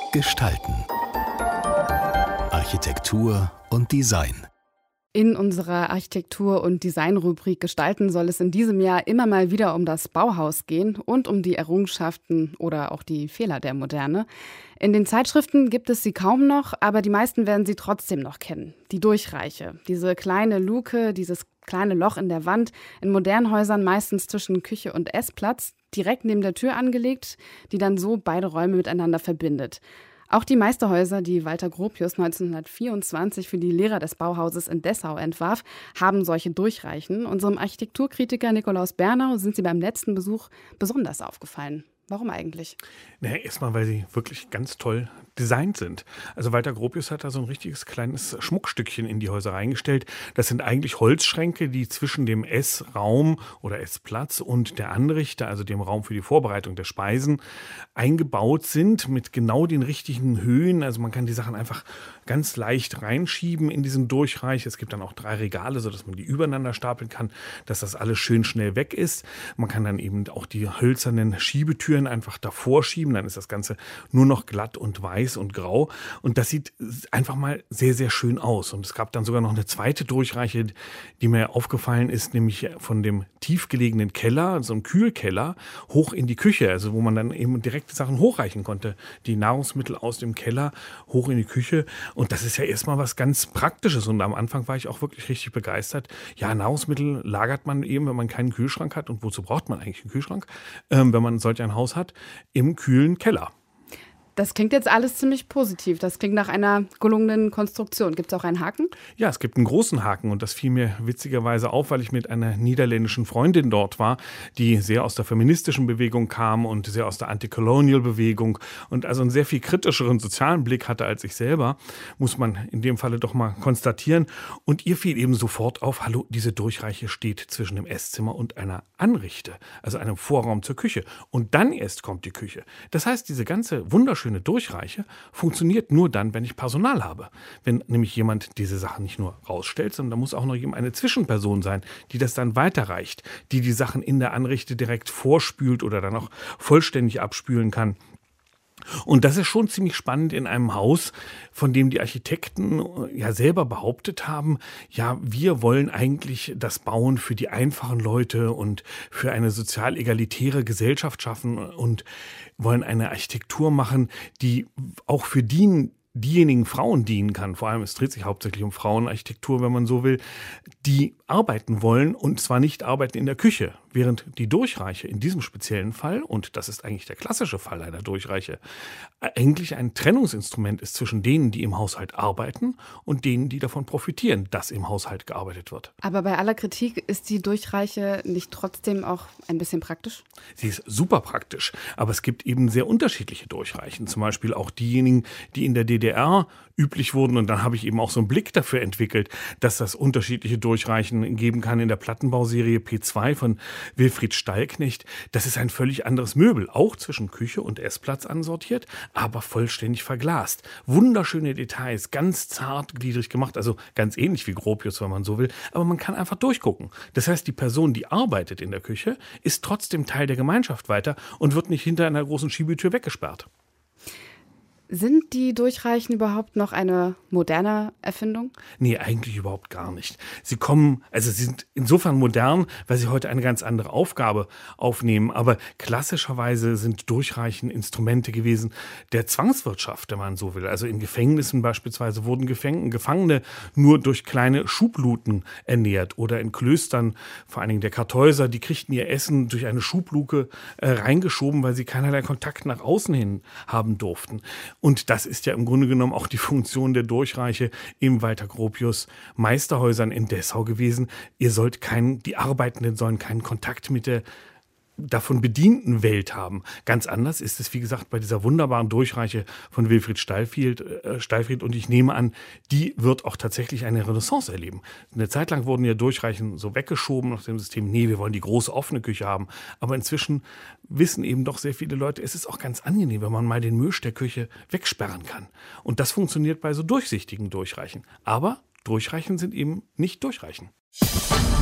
Gestalten. Architektur und Design. In unserer Architektur- und Designrubrik Gestalten soll es in diesem Jahr immer mal wieder um das Bauhaus gehen und um die Errungenschaften oder auch die Fehler der Moderne. In den Zeitschriften gibt es sie kaum noch, aber die meisten werden sie trotzdem noch kennen. Die Durchreiche, diese kleine Luke, dieses kleine Loch in der Wand, in modernen Häusern meistens zwischen Küche und Essplatz, direkt neben der Tür angelegt, die dann so beide Räume miteinander verbindet. Auch die Meisterhäuser, die Walter Gropius 1924 für die Lehrer des Bauhauses in Dessau entwarf, haben solche Durchreichen. Unserem Architekturkritiker Nikolaus Bernau sind sie beim letzten Besuch besonders aufgefallen. Warum eigentlich? Naja, erstmal, weil sie wirklich ganz toll designt sind. Also Walter Gropius hat da so ein richtiges kleines Schmuckstückchen in die Häuser reingestellt. Das sind eigentlich Holzschränke, die zwischen dem Essraum oder Essplatz und der Anrichte, also dem Raum für die Vorbereitung der Speisen, eingebaut sind mit genau den richtigen Höhen. Also man kann die Sachen einfach ganz leicht reinschieben in diesen Durchreich. Es gibt dann auch 3 Regale, sodass man die übereinander stapeln kann, dass das alles schön schnell weg ist. Man kann dann eben auch die hölzernen Schiebetüren einfach davor schieben. Dann ist das Ganze nur noch glatt und weiß und grau. Und das sieht einfach mal sehr, sehr schön aus. Und es gab dann sogar noch eine zweite Durchreiche, die mir aufgefallen ist, nämlich von dem tiefgelegenen Keller, so einem Kühlkeller, hoch in die Küche. Also wo man dann eben direkt Sachen hochreichen konnte. Die Nahrungsmittel aus dem Keller hoch in die Küche. Und das ist ja erstmal was ganz Praktisches. Und am Anfang war ich auch wirklich richtig begeistert. Ja, Nahrungsmittel lagert man eben, wenn man keinen Kühlschrank hat. Und wozu braucht man eigentlich einen Kühlschrank, wenn man solch ein Haus hat? Im kühlen Keller. Das klingt jetzt alles ziemlich positiv. Das klingt nach einer gelungenen Konstruktion. Gibt es auch einen Haken? Ja, es gibt einen großen Haken und das fiel mir witzigerweise auf, weil ich mit einer niederländischen Freundin dort war, die sehr aus der feministischen Bewegung kam und sehr aus der Anti-Colonial-Bewegung und also einen sehr viel kritischeren sozialen Blick hatte als ich selber, muss man in dem Falle doch mal konstatieren. Und ihr fiel eben sofort auf, hallo, diese Durchreiche steht zwischen dem Esszimmer und einer Anrichte, also einem Vorraum zur Küche. Und dann erst kommt die Küche. Das heißt, diese ganze wunderschöne Durchreiche funktioniert nur dann, wenn ich Personal habe. Wenn nämlich jemand diese Sachen nicht nur rausstellt, sondern da muss auch noch eine Zwischenperson sein, die das dann weiterreicht, die Sachen in der Anrichte direkt vorspült oder dann auch vollständig abspülen kann. Und das ist schon ziemlich spannend in einem Haus, von dem die Architekten ja selber behauptet haben, ja, wir wollen eigentlich das Bauen für die einfachen Leute und für eine sozial egalitäre Gesellschaft schaffen und wollen eine Architektur machen, die auch für diejenigen Frauen dienen kann, vor allem es dreht sich hauptsächlich um Frauenarchitektur, wenn man so will, die arbeiten wollen und zwar nicht arbeiten in der Küche, während die Durchreiche in diesem speziellen Fall, und das ist eigentlich der klassische Fall einer Durchreiche, eigentlich ein Trennungsinstrument ist zwischen denen, die im Haushalt arbeiten und denen, die davon profitieren, dass im Haushalt gearbeitet wird. Aber bei aller Kritik ist die Durchreiche nicht trotzdem auch ein bisschen praktisch? Sie ist super praktisch, aber es gibt eben sehr unterschiedliche Durchreichen, zum Beispiel auch diejenigen, die in der DDR üblich wurden. Und dann habe ich eben auch so einen Blick dafür entwickelt, dass das unterschiedliche Durchreichen geben kann in der Plattenbauserie P2 von Wilfried Stallknecht. Das ist ein völlig anderes Möbel, auch zwischen Küche und Essplatz ansortiert, aber vollständig verglast. Wunderschöne Details, ganz zartgliedrig gemacht, also ganz ähnlich wie Gropius, wenn man so will, aber man kann einfach durchgucken. Das heißt, die Person, die arbeitet in der Küche, ist trotzdem Teil der Gemeinschaft weiter und wird nicht hinter einer großen Schiebetür weggesperrt. Sind die Durchreichen überhaupt noch eine moderne Erfindung? Nee, eigentlich überhaupt gar nicht. Sie sind insofern modern, weil sie heute eine ganz andere Aufgabe aufnehmen. Aber klassischerweise sind Durchreichen Instrumente gewesen der Zwangswirtschaft, wenn man so will. Also in Gefängnissen beispielsweise wurden Gefangene nur durch kleine Schubluten ernährt. Oder in Klöstern, vor allen Dingen der Kartäuser, die kriegten ihr Essen durch eine Schubluke reingeschoben, weil sie keinerlei Kontakt nach außen hin haben durften. Und das ist ja im Grunde genommen auch die Funktion der Durchreiche im Walter Gropius Meisterhäusern in Dessau gewesen. Die Arbeitenden sollen keinen Kontakt mit der davon bedienten Welt haben. Ganz anders ist es, wie gesagt, bei dieser wunderbaren Durchreiche von Wilfried Stallfried und ich nehme an, die wird auch tatsächlich eine Renaissance erleben. Eine Zeit lang wurden ja Durchreichen so weggeschoben nach dem System, nee, wir wollen die große offene Küche haben. Aber inzwischen wissen eben doch sehr viele Leute, es ist auch ganz angenehm, wenn man mal den Misch der Küche wegsperren kann. Und das funktioniert bei so durchsichtigen Durchreichen. Aber Durchreichen sind eben nicht Durchreichen.